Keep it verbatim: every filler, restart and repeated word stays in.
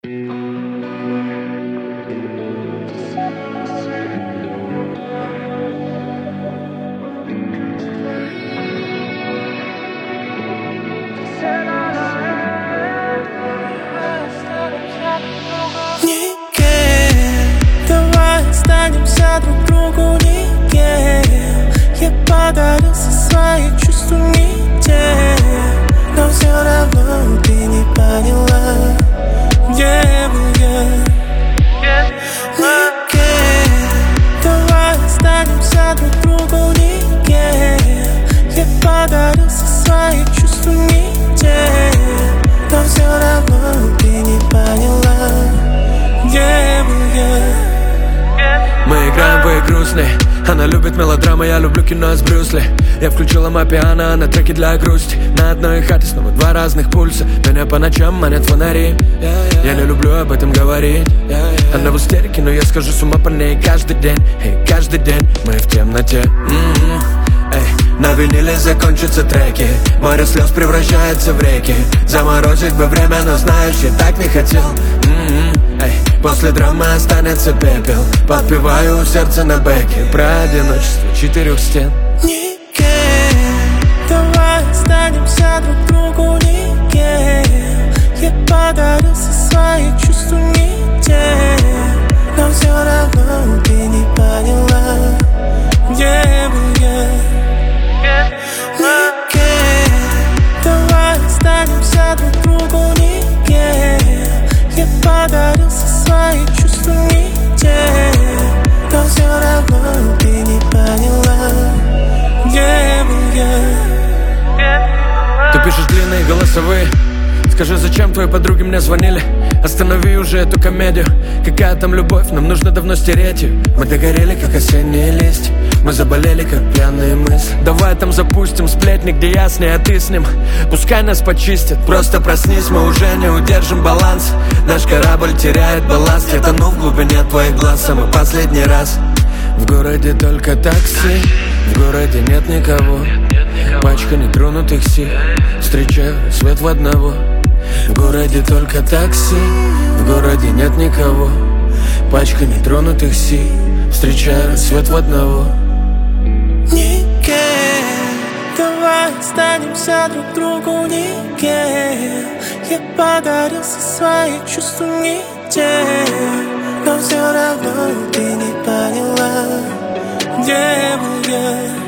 Давай останемся друг другу никем. Я подарился свои чувства не те, но все равно ты не поняла, где был я. Никем. Давай останемся друг другу никем. Я подарился свои чувства не те, но все равно ты не поняла, где был я. Мы играем в игру сны. Она любит мелодрамы, я люблю кино с Брюсли. Я включила мапиано на треки для грусти. На одной хате снова два разных пульса. Меня по ночам манят фонари. Я не люблю об этом говорить. Она в истерике, но я схожу с ума по ней каждый день. Эй, каждый день мы в темноте. м-м. Эй, на виниле закончатся треки. Море слез превращается в реки. Заморозить бы время, но знаешь, я так не хотел. м-м. Эй, после драмы останется пепел. Подпеваю сердце на бэке про одиночество четырех стен. Никем. Давай останемся друг другу никем. Я подарился свои чувства не те, но все равно ты не поняла, где был я. Никем. Давай останемся друг другу никем. Я подарился свои чувства не те, но все равно ты не поняла, где был я. Ты пишешь длинные голосовые. Скажи, зачем твои подруги мне звонили? Останови уже эту комедию. Какая там любовь, нам нужно давно стереть ее. Мы догорели, как осенние листья. Мы заболели, как пьяные мысли. Давай там запустим сплетни, где я с ней, а ты с ним. Пускай нас почистят, просто проснись. Мы уже не удержим баланс. Наш корабль теряет балласт. Я тону в глубине твоих глаз самый последний раз. В городе только такси, в городе нет никого. Пачка нетронутых сил, встречаю свет в одного. В городе только такси, в городе нет никого. Пачка нетронутых сил, встречаю свет в одного. Никем. Давай останемся друг другу никем. Я подарился свои чувства не те, но все равно ты не поняла, где был я.